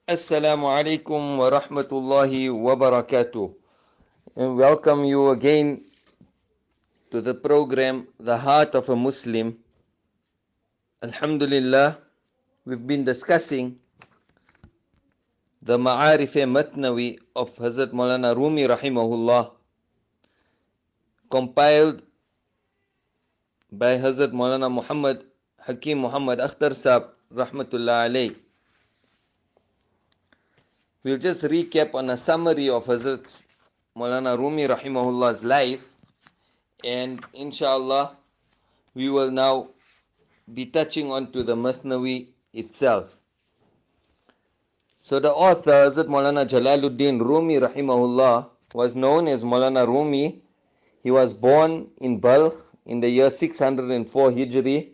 Assalamu alaikum wa rahmatullahi wa barakatuh. And welcome you again to the program The Heart of a Muslim. Alhamdulillah, we've been discussing the Ma'arif Matnawi of Hazrat Maulana Rumi rahimahullah, compiled by Hazrat Maulana Muhammad Hakim Muhammad Akhtar Sahib rahmatullah alayh. We'll just recap on a summary of Hazrat Maulana Rumi rahimahullah's life, and inshallah we will now be touching on to the Mathnawi itself. So the author, Hazrat Maulana Jalaluddin Rumi rahimahullah, was known as Maulana Rumi. He was born in Balkh in the year 604 Hijri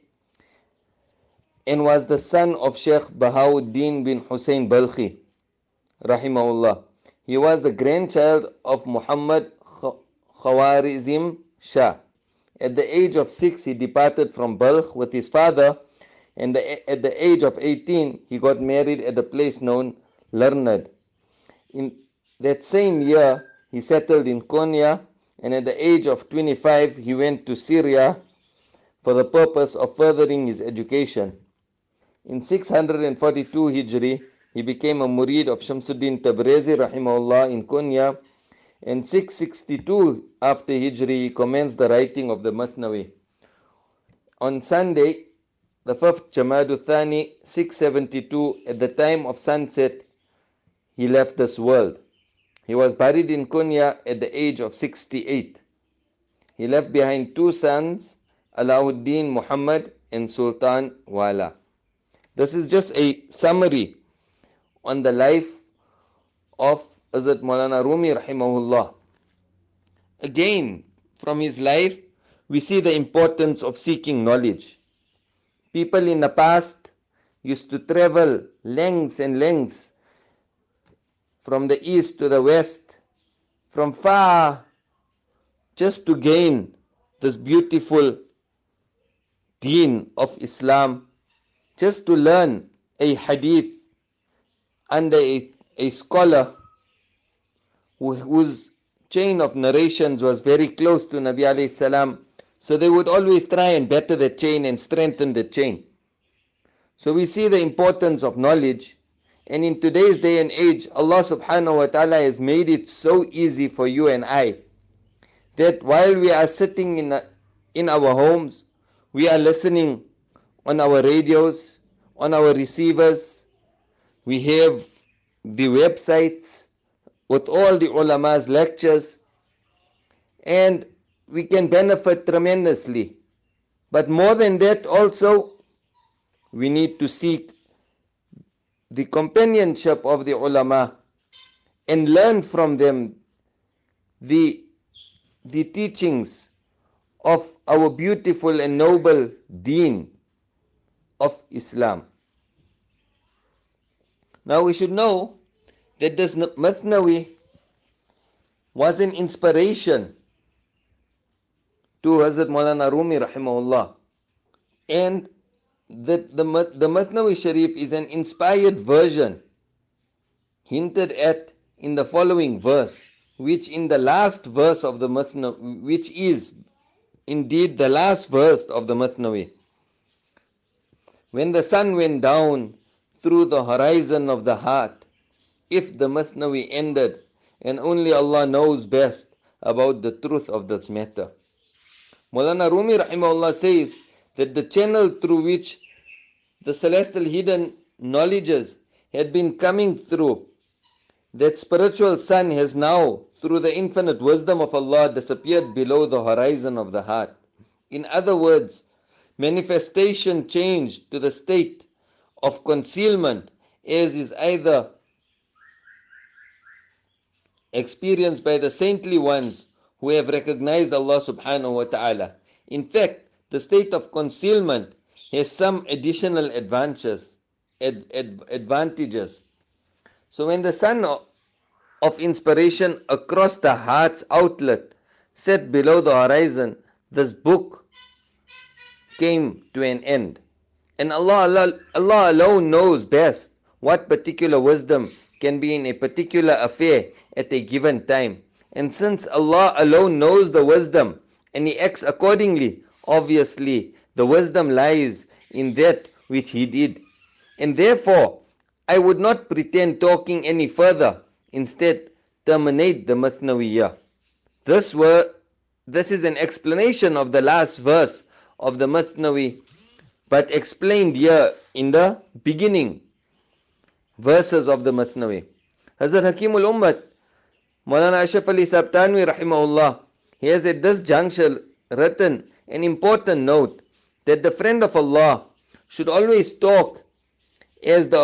and was the son of Sheikh Bahauddin bin Hussein Balkhi rahimahullah. He was the grandchild of Muhammad Khawarizm Shah. At the age of 6, he departed from Balkh with his father, and at the age of 18, he got married at a place known Larnad. In that same year, he settled in Konya, and at the age of 25, he went to Syria for the purpose of furthering his education. In 642 Hijri, he became a murid of Shamsuddin Tabrizi rahimahullah in Konya, and 662 after Hijri, he commenced the writing of the Mathnawi. On Sunday, the 5th Jamadu Thani, 672, at the time of sunset, he left this world. He was buried in Konya at the age of 68. He left behind two sons, Alauddin Muhammad and Sultan Wala. This is just a summary on the life of Hazrat Maulana Rumi rahimahullah. Again, from his life, we see the importance of seeking knowledge. People in the past used to travel lengths and lengths from the east to the west, from far, just to gain this beautiful deen of Islam, just to learn a hadith under a scholar whose chain of narrations was very close to Nabi alayhi salam. So they would always try and better the chain and strengthen the chain. So we see the importance of knowledge. And in today's day and age, Allah subhanahu wa ta'ala has made it so easy for you and I that while we are sitting in our homes, we are listening on our radios, on our receivers. We have the websites with all the ulama's lectures, and we can benefit tremendously. But more than that also, we need to seek the companionship of the ulama and learn from them the teachings of our beautiful and noble deen of Islam. Now we should know that this Mathnawi was an inspiration to Hazrat Maulana Rumi rahimahullah, and that the Mathnawi Sharif is an inspired version hinted at in the following verse, which in the last verse of the Mathnawi, which is indeed the last verse of the Mathnawi. When the sun went down through the horizon of the heart, if the Mathnawi ended, and only Allah knows best about the truth of this matter. Maulana Rumi rahimahullah says that the channel through which the celestial hidden knowledges had been coming through, that spiritual sun has now, through the infinite wisdom of Allah, disappeared below the horizon of the heart. In other words, manifestation changed to the state of concealment, as is either experienced by the saintly ones who have recognized Allah subhanahu wa ta'ala. In fact, the state of concealment has some additional advantages. So when the sun of inspiration across the heart's outlet set below the horizon, this book came to an end. And Allah alone knows best what particular wisdom can be in a particular affair at a given time. And since Allah alone knows the wisdom and He acts accordingly, obviously the wisdom lies in that which He did. And therefore, I would not pretend talking any further. Instead, terminate the Mathnawiyah. This is an explanation of the last verse of the Mathnawi, but explained here in the beginning verses of the Mathnawi. Hazrat Hakimul Ummat, Maulana Ashraf Ali Sahib Tanwi rahimahullah, he has at this juncture written an important note that the friend of Allah should always talk as the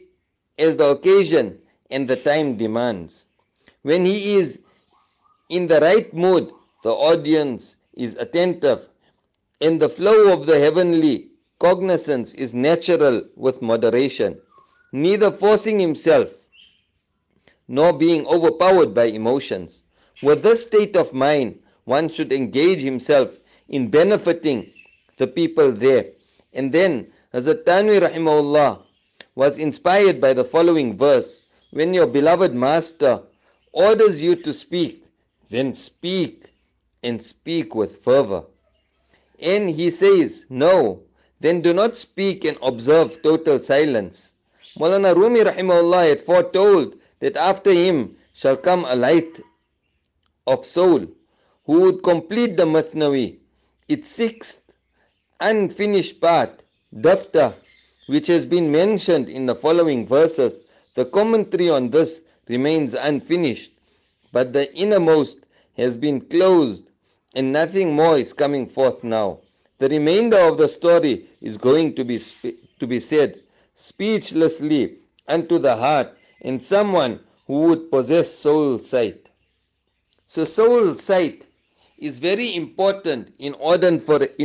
occasion and the time demands. When he is in the right mood, the audience is attentive, and the flow of the heavenly cognizance is natural with moderation, neither forcing himself nor being overpowered by emotions. With this state of mind, one should engage himself in benefiting the people there. And then Hazrat Tanwi rahimahullah was inspired by the following verse: when your beloved master orders you to speak, then speak, and speak with fervor. And he says, no, then do not speak and observe total silence. Maulana Rumi rahimahullah had foretold that after him shall come a light of soul who would complete the Mathnawi, its sixth unfinished part, Daftar, which has been mentioned in the following verses. The commentary on this remains unfinished, but the innermost has been closed and nothing more is coming forth now. The remainder of the story is going to be said speechlessly unto the heart in someone who would possess soul sight. So soul sight is very important in order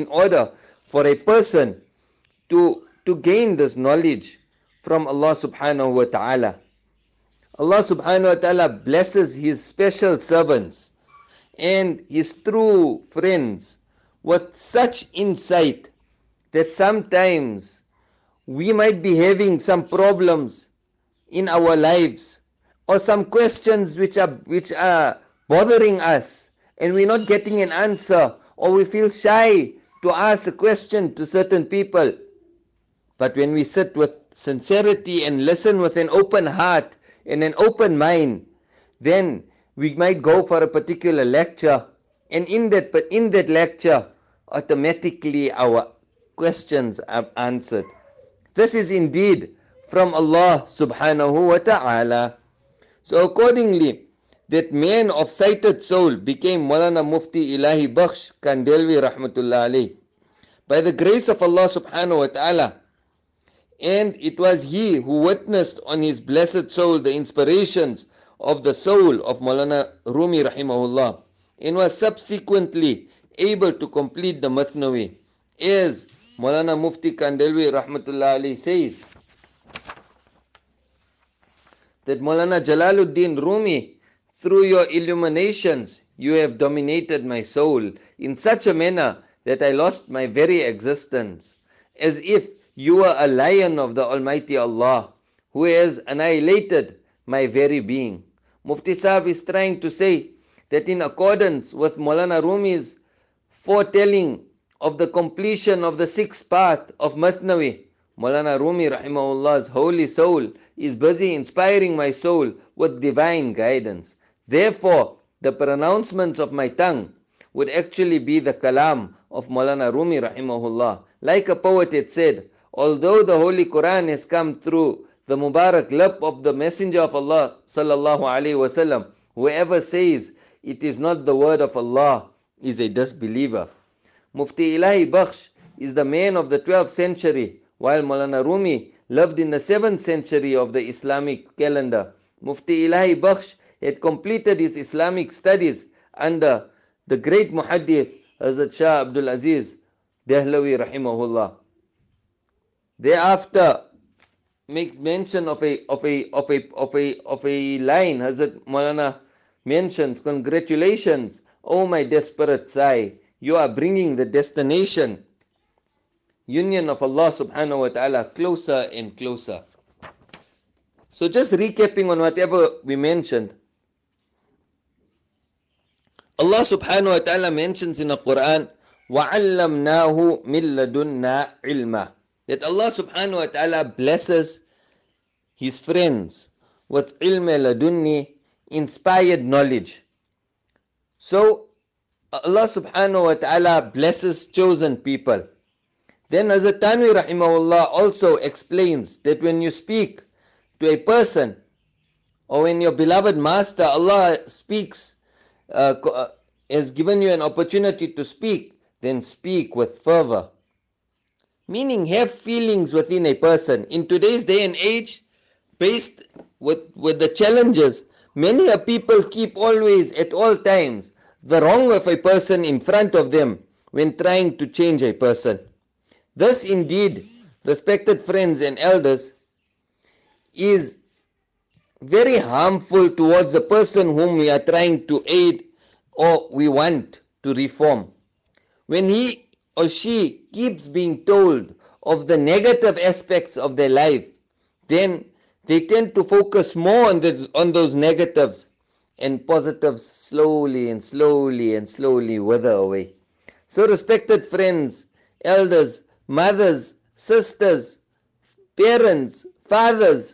for a person to gain this knowledge from Allah subhanahu wa ta'ala. Allah subhanahu wa ta'ala blesses His special servants and His true friends with such insight that sometimes we might be having some problems in our lives or some questions which are bothering us and we're not getting an answer, or we feel shy to ask a question to certain people. But when we sit with sincerity and listen with an open heart and an open mind, then we might go for a particular lecture, and in that lecture, automatically our questions are answered. This is indeed from Allah subhanahu wa ta'ala. So accordingly, that man of sighted soul became Maulana Mufti Ilahi Bakhsh Kandhelwi rahmatullah alayh by the grace of Allah subhanahu wa ta'ala. And it was he who witnessed on his blessed soul the inspirations of the soul of Maulana Rumi rahimahullah, and was subsequently able to complete the Mathnawi. As Maulana Mufti Kandhelwi rahmatullah alayh says, that Maulana Jalaluddin Rumi, through your illuminations, you have dominated my soul in such a manner that I lost my very existence, as if you were a lion of the Almighty Allah, who has annihilated my very being. Mufti Sahib is trying to say that in accordance with Maulana Rumi's foretelling of the completion of the sixth part of Mathnawi, Maulana Rumi rahimahullah's holy soul is busy inspiring my soul with divine guidance. Therefore, the pronouncements of my tongue would actually be the kalam of Maulana Rumi rahimahullah. Like a poet had said, although the Holy Quran has come through the Mubarak lip of the Messenger of Allah sallallahu alaihi wasallam, whoever says it is not the word of Allah is a disbeliever. Mufti Ilahi Bakhsh is the man of the 12th century, while Maulana Rumi lived in the 7th century of the Islamic calendar. Mufti Ilahi Bakhsh had completed his Islamic studies under the great Muhaddith Hazrat Shah Abdul Aziz Dehlawi rahimahullah. Thereafter, make mention of a line. Hazrat Maulana mentions, congratulations, O my desperate sigh, you are bringing the destination, union of Allah subhanahu wa ta'ala, closer and closer. So just recapping on whatever we mentioned, Allah subhanahu wa ta'ala mentions in the Quran, وَعَلَّمْنَاهُ مِن لَدُنَّا عِلْمًا, that Allah subhanahu wa ta'ala blesses His friends with ilm ladunni, inspired knowledge. So Allah subhanahu wa ta'ala blesses chosen people. Then Hazrat Tanwi rahimahullah also explains that when you speak to a person, or when your beloved master Allah speaks, has given you an opportunity to speak, then speak with fervor. Meaning, have feelings within a person. In today's day and age, faced with the challenges, many people keep always, at all times, the wrong of a person in front of them when trying to change a person. This indeed, respected friends and elders, is very harmful towards the person whom we are trying to aid or we want to reform. When he or she keeps being told of the negative aspects of their life, then they tend to focus more on those negatives, and positives slowly and slowly and slowly wither away. So respected friends, elders, mothers, sisters, parents, fathers,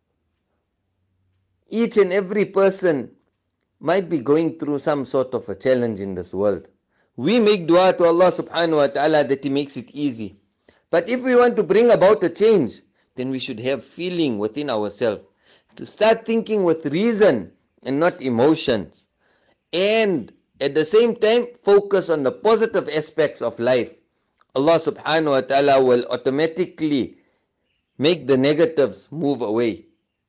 each and every person might be going through some sort of a challenge in this world. We make dua to Allah subhanahu wa ta'ala that He makes it easy. But if we want to bring about a change, then we should have feeling within ourselves, to start thinking with reason and not emotions, and at the same time focus on the positive aspects of life. Allah subhanahu wa ta'ala will automatically make the negatives move away.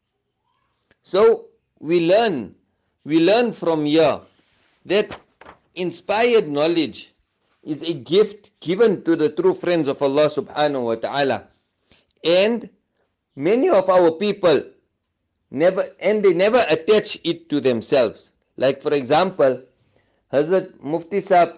So we learn from here that inspired knowledge is a gift given to the true friends of Allah subhanahu wa ta'ala. And many of our people never attach it to themselves. Like for example, Hazrat Mufti Sahib,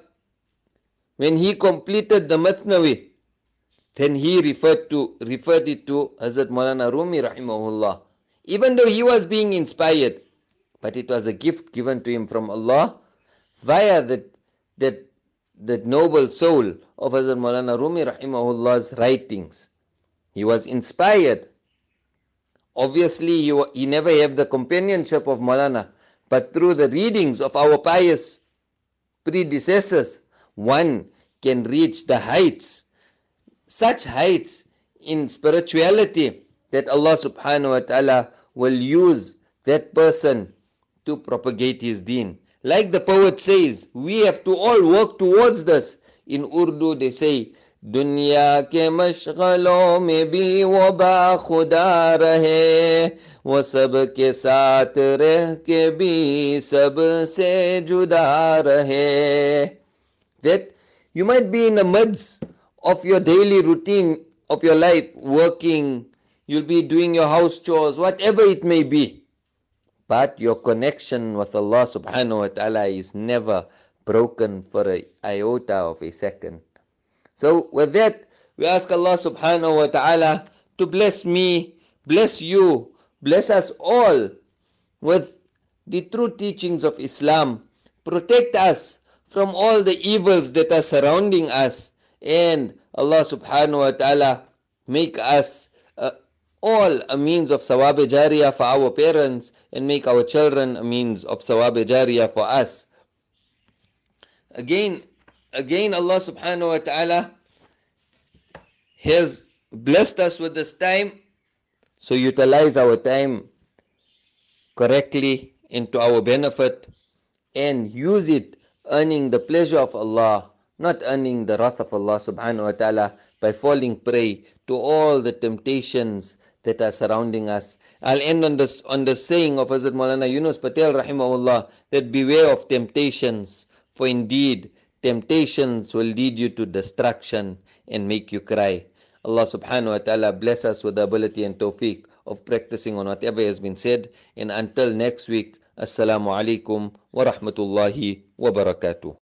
when he completed the Mathnawi, then he referred it to Hazrat Maulana Rumi rahimahullah. Even though he was being inspired, but it was a gift given to him from Allah via that noble soul of Hazrat Maulana Rumi rahimahullah's writings. He was inspired. Obviously, he never had the companionship of Maulana, but through the readings of our pious predecessors, one can reach the heights, such heights in spirituality, that Allah subhanahu wa ta'ala will use that person to propagate His deen. Like the poet says, we have to all work towards this. In Urdu they say, दुनिया के मशगलों में भी वो बाखुदा रहे, वो सब के साथ रह के भी सब से जुदा रहे. That you might be in the midst of your daily routine of your life, working, you'll be doing your house chores, whatever it may be, but your connection with Allah subhanahu wa ta'ala is never broken for an iota of a second. So with that, we ask Allah subhanahu wa ta'ala to bless me, bless you, bless us all with the true teachings of Islam, protect us from all the evils that are surrounding us, and Allah subhanahu wa ta'ala make us all a means of sawab jariyah for our parents, and make our children a means of sawab jariyah for us. Again, Allah subhanahu wa ta'ala has blessed us with this time, so utilize our time correctly and to our benefit, and use it earning the pleasure of Allah, not earning the wrath of Allah subhanahu wa ta'ala by falling prey to all the temptations that are surrounding us. I'll end on the saying of Hazrat Maulana Yunus Patel rahimahullah, that beware of temptations, for indeed temptations will lead you to destruction and make you cry. Allah subhanahu wa ta'ala bless us with the ability and tawfiq of practicing on whatever has been said. And until next week, Assalamu alaikum wa rahmatullahi wa barakatuh.